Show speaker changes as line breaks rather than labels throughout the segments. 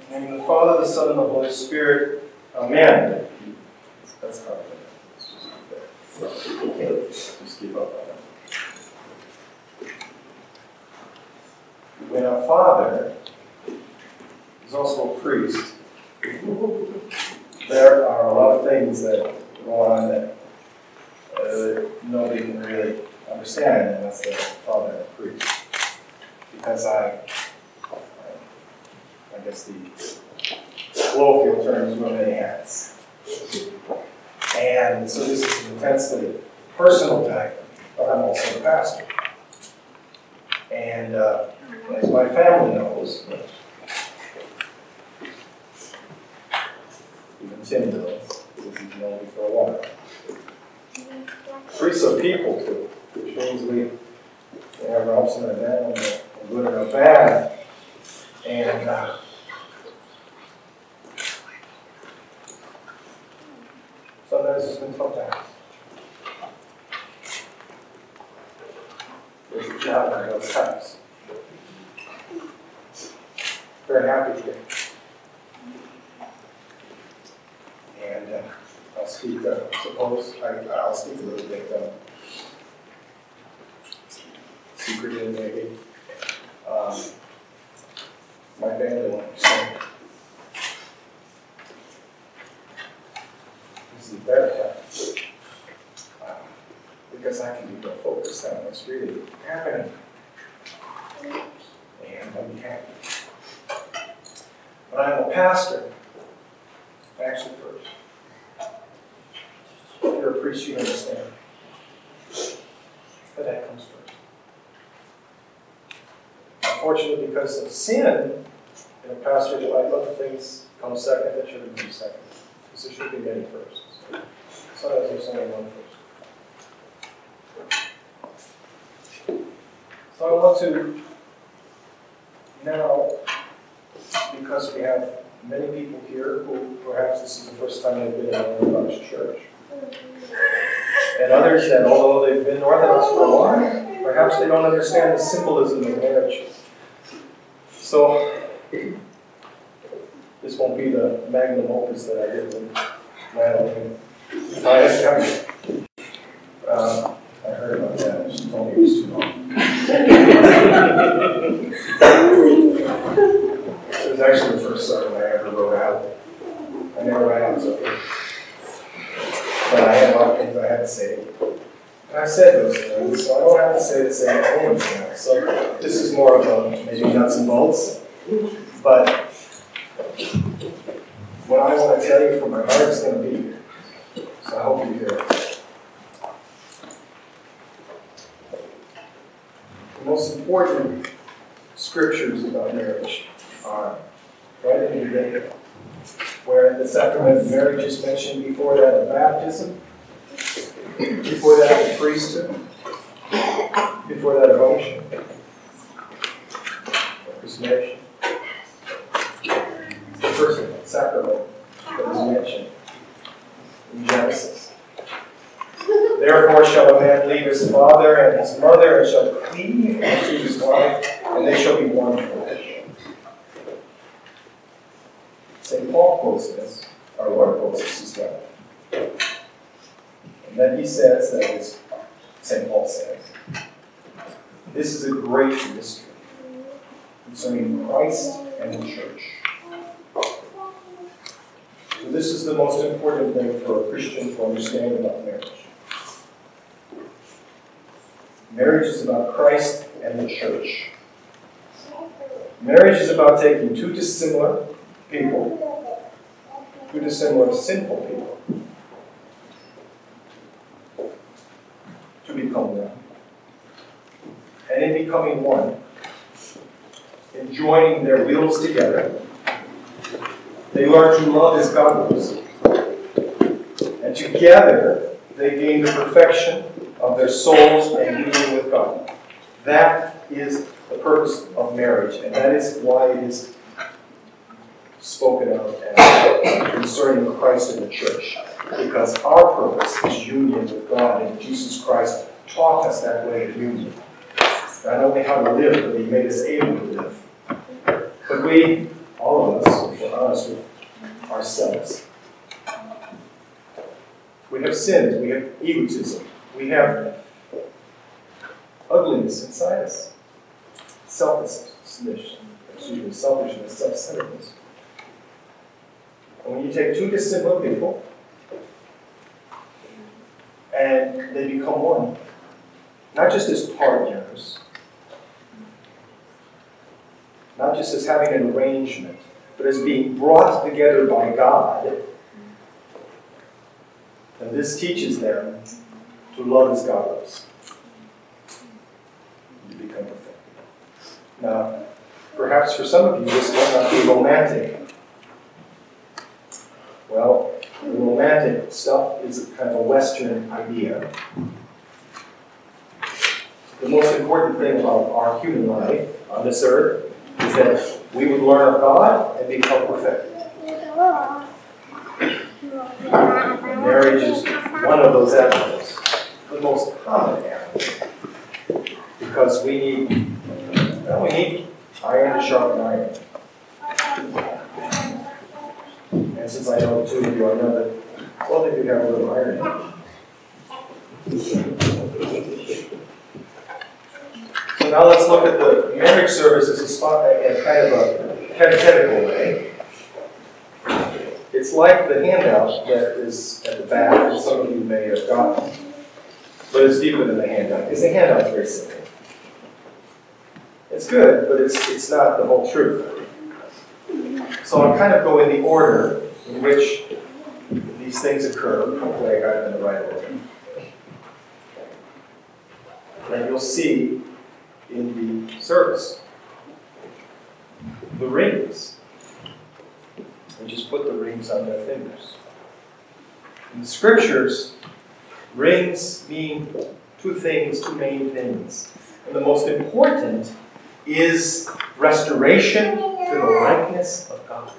In the name of the Father, the Son, and the Holy Spirit. Amen. That's hard. Just keep up on that. When a father is also a priest, there are a lot of things that go on that nobody can really understand unless they're a father and a priest. Because I guess the colloquial term is wear many hats. And so this is an intensely personal time, but I'm also the pastor. And as my family knows, even Tim knows, because he's known me for a while. Priests are people too, which means we have our ups and our downs, our good and our bad. And sometimes it's been tough times. There's a job in those times. Very happy today. And I'll speak, I'll speak a little bit secretly maybe. My family won't understand. This is very tough. Because I can be more focused on what's really happening. And I'll be happy. But I'm a pastor. Actually, first. You're a priest, you understand. But that comes first. Unfortunately, because of sin, in a pastor's life, other things come second that shouldn't come second. Because there should be many first. Sometimes there's only one first. So I want to now, because we have many people here who perhaps this is the first time they've been in an Orthodox church, and others that, although they've been Orthodox for a while, perhaps they don't understand the symbolism of marriage. So, this won't be the magnum opus that I did with Madeline. I heard about that. She told me it was too long. It was actually the first sermon I ever wrote out. I never write out something. But I had a lot of things I had to say. And I've said those things, so I don't have to say the same things now. So this is more of a maybe nuts and bolts. But what I want to tell you from my heart is going to be here. So I hope you hear it. The most important scriptures about marriage are right in the beginning, where the sacrament of marriage is mentioned, before that of baptism, before that of priesthood, before that of ocean, chrismation. The first sacrament that is mentioned in Genesis. Therefore shall a man leave his father and his mother, and shall cleave unto his wife, and they shall be one flesh. St. Paul quotes this, our Lord quotes this as well. And then he says, that is, St. Paul says, this is a great mystery concerning Christ and the church. So this is the most important thing for a Christian to understand about marriage. Marriage is about Christ and the church. Marriage is about taking two dissimilar people, two dissimilar sinful people, to become one. And in becoming one, in joining their wills together, they learn to love as God loves. And together, they gain the perfection of their souls and union with God. That is the purpose of marriage, and that is why it is spoken of as concerning Christ and the church. Because our purpose is union with God, and Jesus Christ taught us that way of union. Not only how to live, but He made us able to live. But we, all of us, honest with ourselves. We have sins, we have egotism, we have ugliness inside us, selfishness, self-centeredness. And when you take two dissimilar people and they become one, not just as partners, not just as having an arrangement, but as being brought together by God, and this teaches them to love as God loves. You become perfect. Now, perhaps for some of you, this might not be romantic. Well, the romantic stuff is kind of a Western idea. The most important thing about our human life on this earth is that we would learn of God and become perfect. And marriage is one of those avenues, the most common avenue, because we need iron to sharpen iron. And since I know the two of you, I know that both of you have a little iron in you. So now let's look at the marriage service as kind of a catechetical way. It's like the handout that is at the back that some of you may have gotten, but it's deeper than the handout, because the handout is very simple. It's good, but it's not the whole truth. So I'm kind of going the order in which these things occur. Hopefully I got it in the right order. And you'll see in the service the rings. We just put the rings on their fingers. In the scriptures, rings mean two main things. And the most important is restoration to the likeness of God.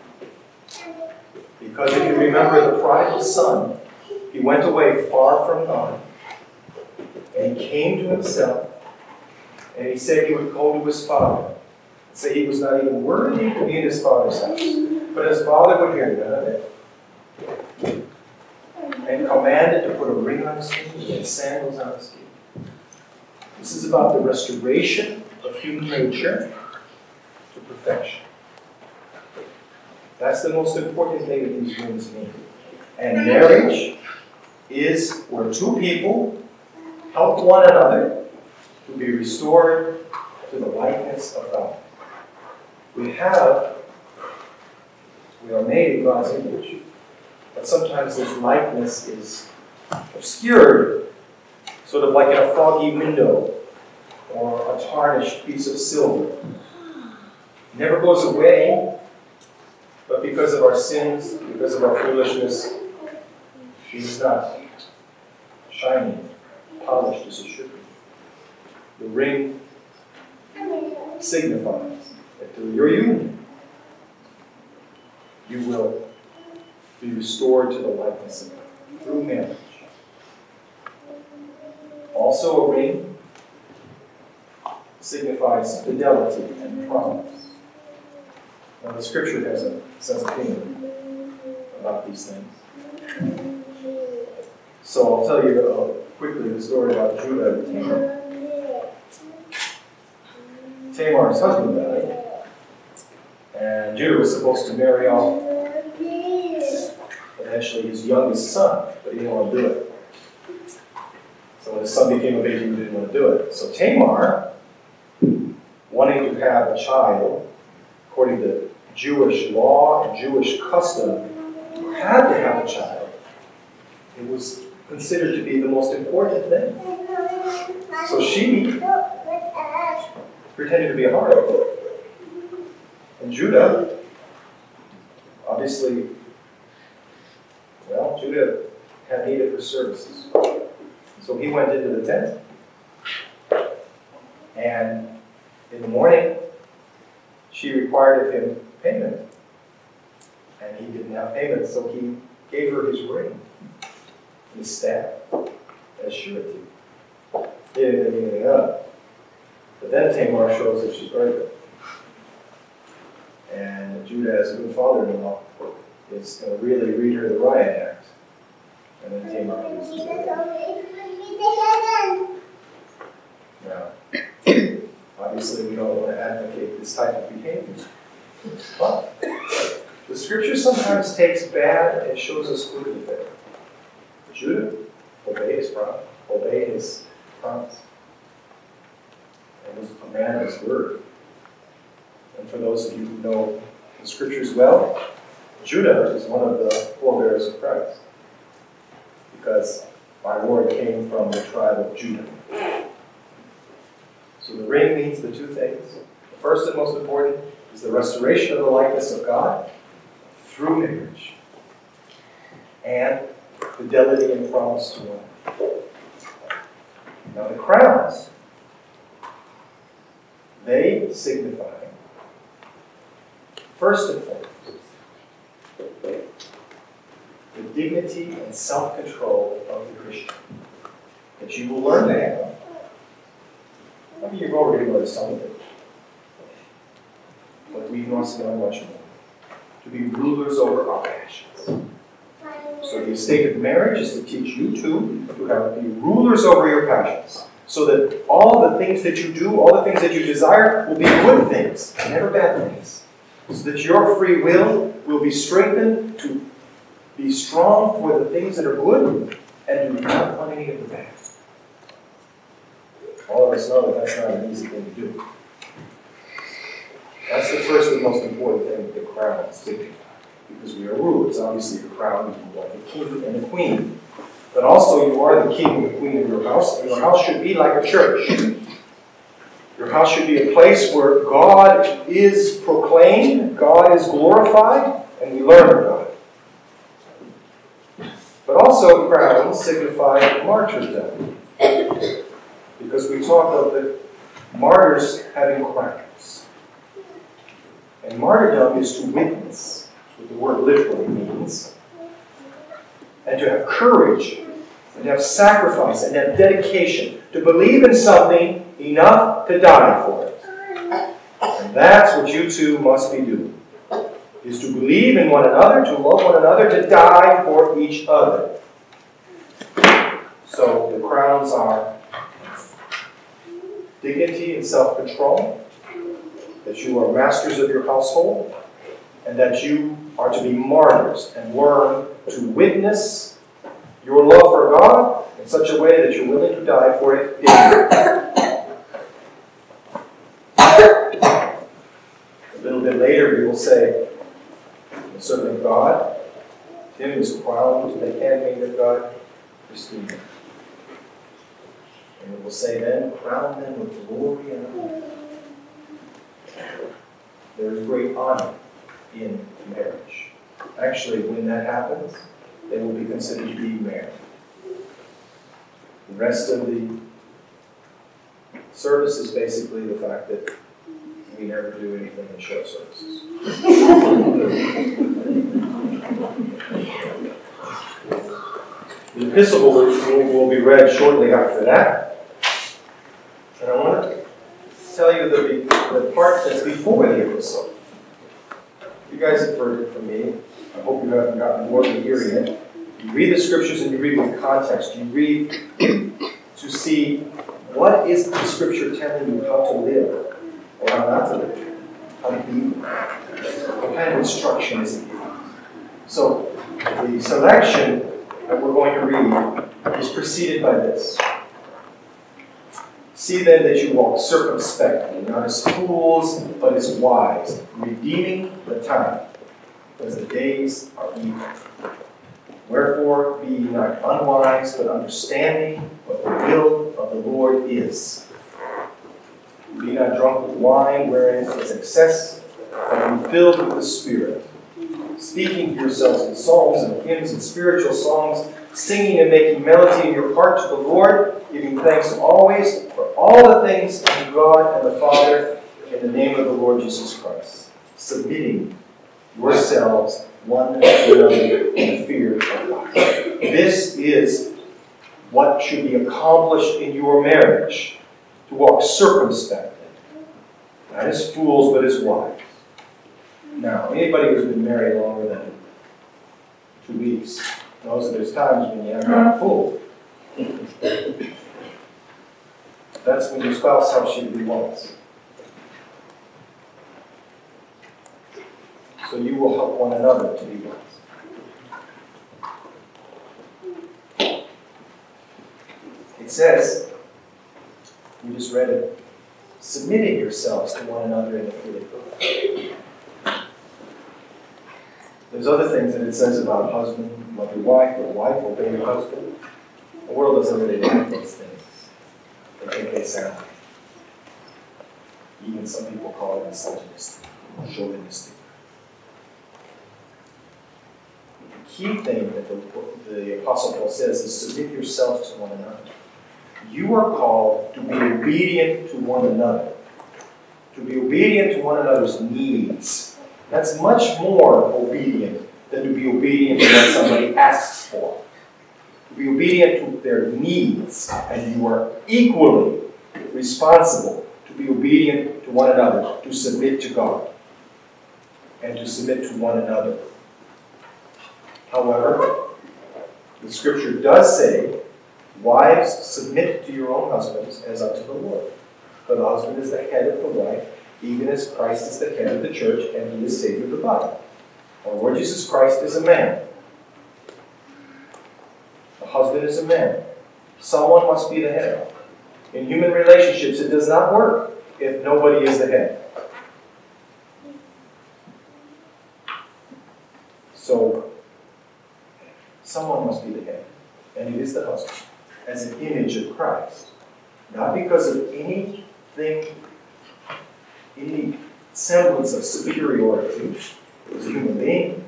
Because if you remember the prodigal son, he went away far from God, and he came to himself, and he said he would go to his father, and say he was not even worthy to be in his father's house. But his father would hear none of it, and commanded to put a ring on his finger and sandals on his feet. This is about the restoration of human nature to perfection. That's the most important thing that these rings mean. And marriage is where two people help one another to be restored to the likeness of God. We are made in God's image, but sometimes this likeness is obscured, sort of like in a foggy window or a tarnished piece of silver. It never goes away, but because of our sins, because of our foolishness, it is not shining, polished as it should be. The ring signifies that through your union, you will be restored to the likeness of God through marriage. Also, a ring signifies fidelity and promise. Now, the scripture has a sense of opinion about these things. So I'll tell you quickly the story about Judah and Tamar. Tamar's husband died, and Judah was supposed to marry off eventually his youngest son, but he didn't want to do it. So when his son became of age, he didn't want to do it. So Tamar, wanting to have a child, according to Jewish law and Jewish custom, had to have a child. It was considered to be the most important thing. So she pretended to be a harlot. And Judah, obviously, Judah had need of her services. So he went into the tent. And in the morning, she required of him payment. And he didn't have payment, so he gave her his ring, his staff, as surety. He didn't give anything up. But then Tamar shows that she's pregnant. And Judah, as a good father-in-law, is going to really read her the riot act. And then Tamar comes to Now, obviously we don't want to advocate this type of behavior. But the scripture sometimes takes bad and shows us good with it. Judah, obey his promise. Obey his promise. And was a man of his word. And for those of you who know the scriptures well, Judah is one of the forebears of Christ. Because our Lord came from the tribe of Judah. So the ring means the two things. The first and most important is the restoration of the likeness of God through marriage. And fidelity and promise to one. Now the crowns, they signify, first and foremost, the dignity and self-control of the Christian that you will learn to have. I mean, you've already learned some of it, but we must learn much more. To be rulers over our passions. So the estate of marriage is to teach you too to be rulers over your passions. So that all the things that you do, all the things that you desire, will be good things, never bad things. So that your free will be strengthened to be strong for the things that are good and to not want any of the bad. All of us know that that's not an easy thing to do. That's the first and most important thing that the crown signifies. Because we are rulers. Obviously, the crown, you are the king and the queen. But also, you are the king and the queen of your house. And your house should be like a church. Your house should be a place where God is proclaimed, God is glorified, and we learn of God. But also, crowns signify martyrdom. Because we talk of the martyrs having crowns. And martyrdom is to witness, what the word literally means, and to have courage, and to have sacrifice, and to have dedication, to believe in something enough to die for it. And that's what you two must be doing, is to believe in one another, to love one another, to die for each other. So the crowns are dignity and self-control, that you are masters of your household, and that you are to be martyrs and learn to witness your love for God in such a way that you're willing to die for it. A little bit later we will say, the servant of God, Tim is crowned the handmaid of God, Christina. And we will say then, crown them with glory and honor. There is great honor in marriage. Actually, when that happens, they will be considered to be married. The rest of the service is basically the fact that we never do anything in short services. The epistle will be read shortly after that. And I want to tell you the part that's before the epistle. You guys have heard it from me. I hope you haven't gotten bored of hearing it. You read the scriptures and you read with context. You read to see what is the scripture telling you how to live or how not to live, how to be. What kind of instruction is it? So the selection that we're going to read is preceded by this. See then that you walk circumspectly, not as fools, but as wise, redeeming the time, because the days are evil. Wherefore be ye not unwise, but understanding what the will of the Lord is. Be not drunk with wine, wherein is excess, but be filled with the Spirit, speaking to yourselves in psalms and hymns and spiritual songs, singing and making melody in your heart to the Lord, giving thanks always for all the things to God and the Father in the name of the Lord Jesus Christ, submitting yourselves one to another in the fear of God. This is what should be accomplished in your marriage, to walk circumspectly, not as fools but as wise. Now, anybody who's been married longer than 2 weeks knows that there's times when you have got full. That's when your spouse helps you to be wise. So you will help one another to be wise. It says, you just read it, submitting yourselves to one another in the fear of God. There's other things that it says about husband, love your wife, or wife, obey your husband. The world doesn't really like those things. They think they sound. Even some people call it misogynistic, chauvinistic. The key thing that the Apostle Paul says is submit yourselves to one another. You are called to be obedient to one another. To be obedient to one another's needs. That's much more obedient than to be obedient to what somebody asks for. To be obedient to their needs, and you are equally responsible to be obedient to one another, to submit to God, and to submit to one another. However, the Scripture does say, wives, submit to your own husbands as unto the Lord. For the husband is the head of the wife, even as Christ is the head of the church, and he is Savior of the body. Our Lord Jesus Christ is a man. The husband is a man. Someone must be the head. In human relationships, it does not work if nobody is the head. So, someone must be the head, and it is the husband, as an image of Christ. Not because of anything, any semblance of superiority as a human being.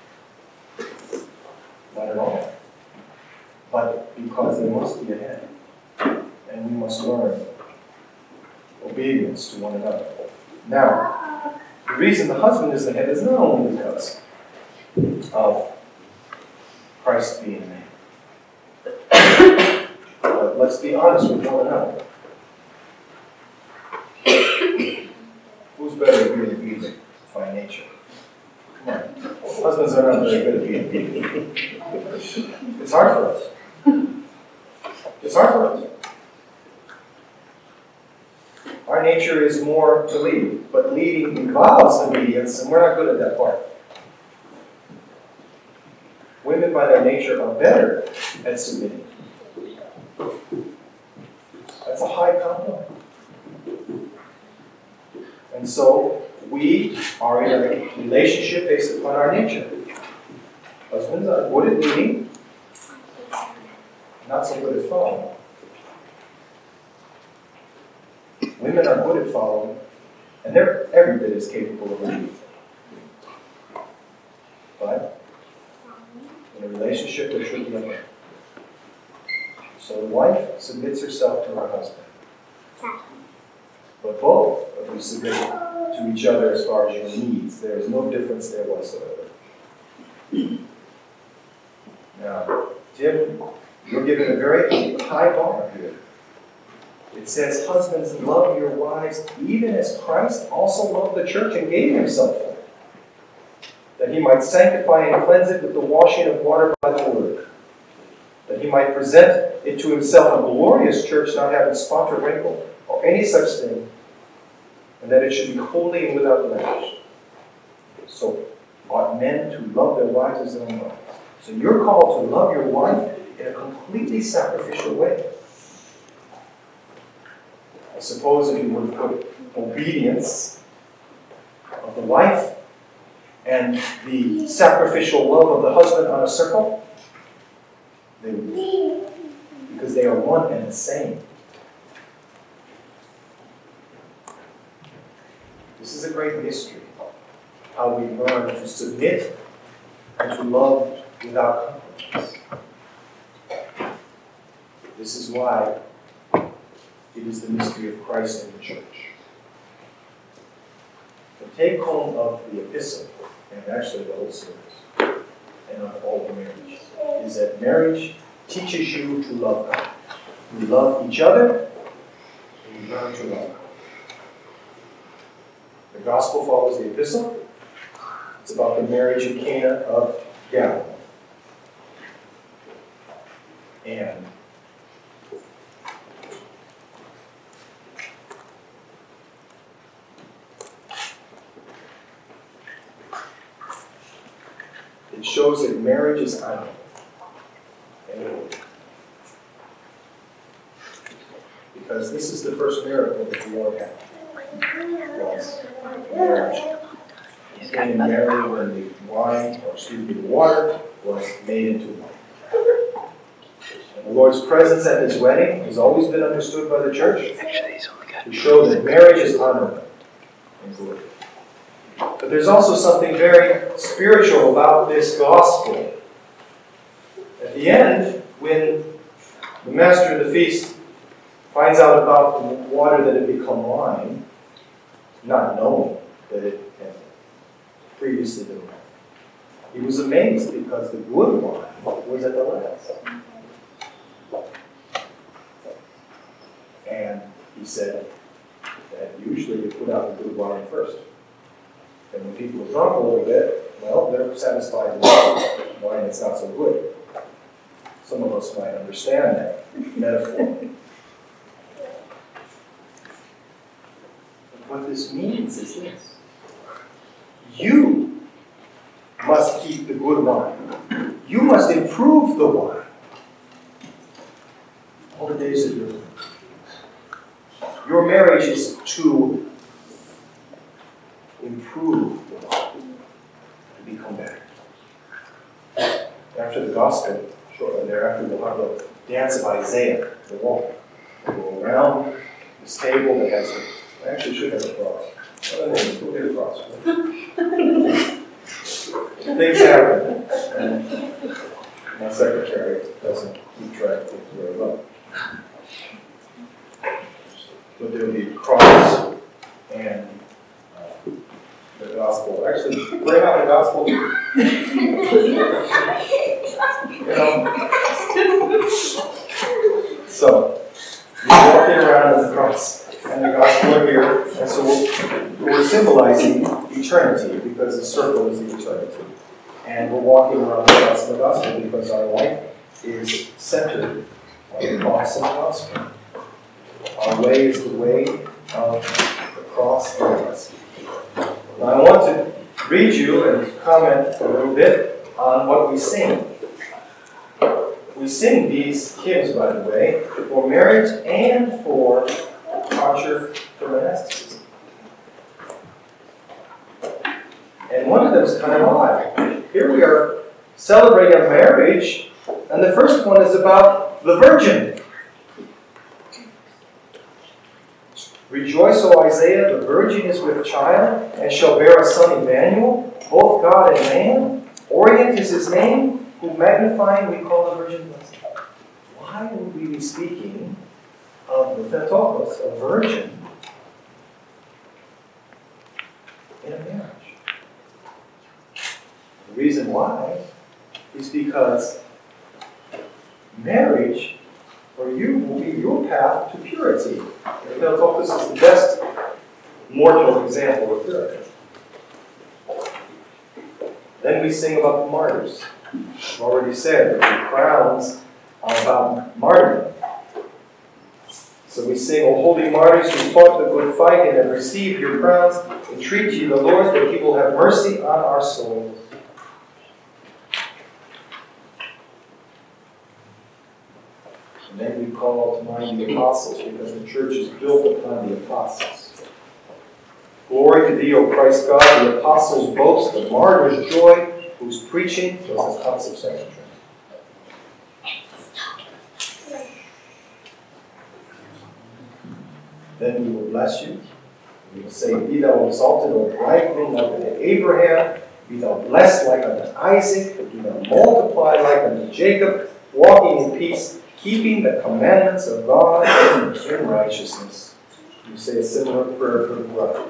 Not at all. But because there must be a head. And we must learn obedience to one another. Now, the reason the husband is the head is not only because of Christ being man. But let's be honest with one another. Who's better at being obedient by nature? Come on. Husbands are not very good at being obedient. It's hard for us. It's hard for us. Our nature is more to lead, but leading involves obedience, and we're not good at that part. Women, by their nature, are better at submitting. That's a high compliment. And so, we are in a relationship based upon our nature. Husbands are good at leading, not so good at following. Women are good at following, and they're every bit as capable of leading. But in a relationship, there should be a man. So the wife submits herself to her husband. But both of you submit to each other as far as your needs. There is no difference there whatsoever. Now, Tim, you're given a very high bar here. It says, husbands, love your wives, even as Christ also loved the church and gave himself for it, that he might sanctify and cleanse it with the washing of water by the word, that he might present it to himself a glorious church, not having spot or wrinkle or any such thing, and that it should be holy and without blemish. So, ought men to love their wives as their own lives. So you're called to love your wife in a completely sacrificial way. I suppose if you were to put obedience of the wife and the sacrificial love of the husband on a circle, they would be. Because they are one and the same. This is a great mystery. How we learn to submit and to love without compromise. This is why it is the mystery of Christ in the church. The take home of the epistle, and actually the whole series, and of all the marriage, is that marriage teaches you to love God. You love each other, and you learn to love God. The gospel follows the epistle, It's about the marriage in Cana of Galilee. And it shows that marriage is honorable. Because this is the first miracle that the Lord had. Was marriage. Getting married when the the water was made into wine. And the Lord's presence at His wedding has always been understood by the church to show that marriage is honorable and good. But there's also something very spiritual about this gospel. At the end, when the master of the feast finds out about the water that had become wine, not knowing that it had previously been wine, he was amazed because the good wine was at the last. And he said that usually you put out the good wine first. And when people are drunk a little bit, well, they're satisfied with wine that's not so good. Some of us might understand that metaphor. But what this means is this. You must keep the good wine. You must improve the wine. All the days of your life. Your marriage is to improve the wine, to become better. After the gospel, shortly thereafter, we'll have the dance of Isaiah, the walk. We'll go around this table that has actually should have a cross. We'll get a cross. Things happen. And my secretary doesn't keep track of it very well. But there will be a cross and the gospel. Actually, bring out the gospel. So, you're walking around with the cross and the gospel are here. And so we're symbolizing eternity because the circle is the eternity. And we're walking around the cross of the gospel because our life is centered on the cross and the gospel. Our way is the way of the cross and the gospel. Now I want to read you and comment a little bit on what we sing. We sing these hymns, by the way, for marriage and for departure from monasticism. And one of them is kind of odd. Here we are celebrating a marriage, and the first one is about the virgin. Rejoice, O Isaiah, the virgin is with child, and shall bear a son Emmanuel, both God and man. Orient is his name, who magnifying we call the virgin blessed. Why would we be speaking of the Theotokos, a virgin, in a marriage? The reason why is because marriage for you will be your path to purity. The Theotokos is the best mortal example of purity. Then we sing about the martyrs. I've already said that the crowns are about martyrdom. So we sing, O holy martyrs who fought the good fight and have received your crowns, entreat ye the Lord that he will have mercy on our souls. And then we call to mind the apostles, because the church is built upon the apostles. Glory to thee, O Christ God, the apostles' boast, the martyrs' joy, whose preaching was the consubstantial. Then we will bless you. We will say, be thou exalted, O bridegroom, like unto Abraham. Be thou blessed like unto Isaac. Be thou multiplied like unto Jacob, walking in peace, keeping the commandments of God in righteousness. You say a similar prayer for the bride.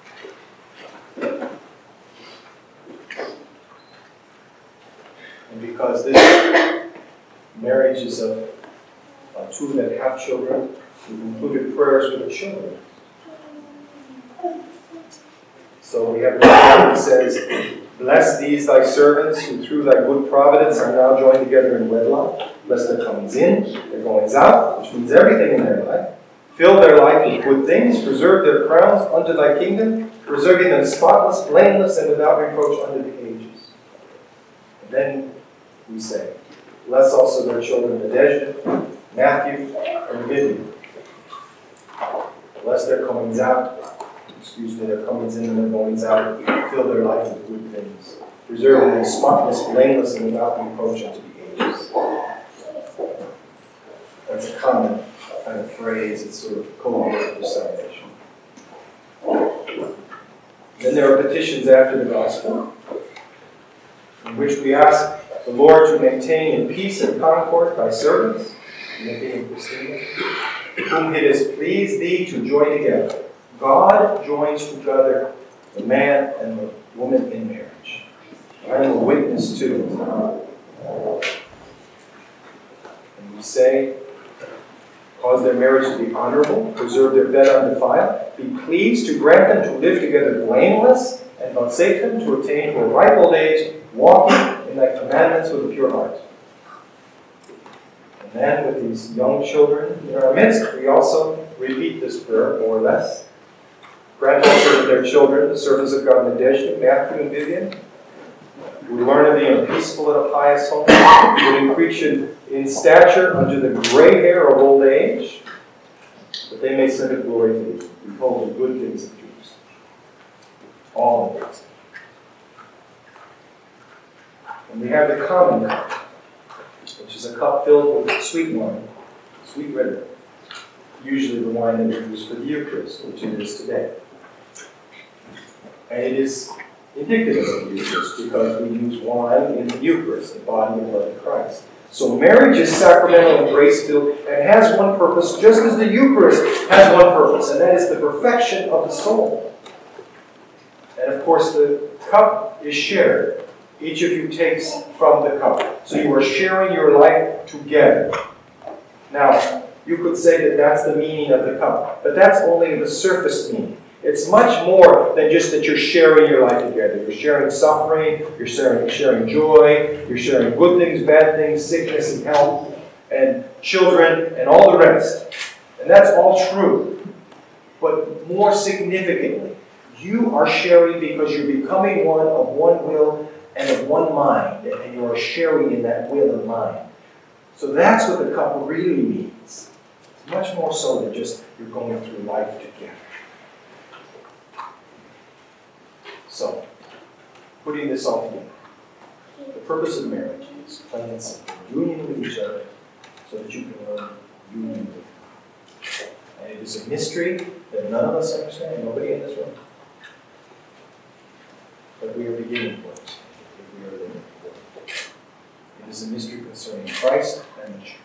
And because this marriage is of two that have children, we've included prayers for the children. So we have a prayer that says, Bless these thy servants who through thy good providence are now joined together in wedlock. Bless their comings in, their goings out, which means everything in their life. Fill their life with good things. Preserve their crowns unto thy kingdom, preserving them spotless, blameless, and without reproach unto the ages. And then we say, bless also their children, Nadezhda, Matthew, and Vivian. Bless their comings out. Their comings in and their goings out. Fill their life with good things. Preserving them spotless, blameless, and without reproach unto the ages. That's a common kind of phrase. It's sort of code word for salvation. Then there are petitions after the gospel, in which we ask the Lord to maintain in peace and concord thy servants, Timothy and Christina, whom it has pleased thee to join together. God joins together the man and the woman in marriage. I am a witness to it. And we say, cause their marriage to be honorable, preserve their bed undefiled, be pleased to grant them to live together blameless, and vouchsafe them to attain to a ripe old age, walking in thy commandments with a pure heart. And then with these young children in our midst, we also repeat this prayer, more or less. Grant also to their children, the servants of God, Nadezhda, Matthew, and Vivian, who learn of thee in a peaceful and a pious home, would increase in stature unto the gray hair of old age, that they may send a glory to thee, behold the good things of Jews. All of these. And we have the common cup, which is a cup filled with sweet wine, sweet red, usually the wine that we use for the Eucharist, which it is today. And it is indicative of the Eucharist because we use wine in the Eucharist, the body and blood of Christ. So marriage is sacramental and grace-filled and has one purpose, just as the Eucharist has one purpose, and that is the perfection of the soul. And of course, the cup is shared. Each of you takes from the cup. So you are sharing your life together. Now, you could say that that's the meaning of the cup, but that's only the surface meaning. It's much more than just that you're sharing your life together. You're sharing suffering, you're sharing joy, you're sharing good things, bad things, sickness and health, and children, and all the rest. And that's all true. But more significantly, you are sharing because you're becoming one of one will and of one mind, and you are sharing in that will and mind. So that's what the cup really means. It's much more so than just you're going through life together. So, putting this all together, the purpose of marriage is plain and simple. Union with each other so that you can learn union with God. And it is a mystery that none of us understand, nobody in this room. But we are beginning for it. We are living for it. It is a mystery concerning Christ and the church.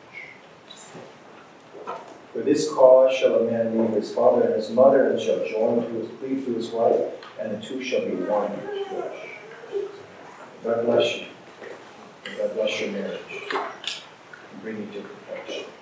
For this cause shall a man leave his father and his mother, and shall cleave to his wife, and the two shall be one flesh. God bless you. God bless your marriage. And bring you to perfection.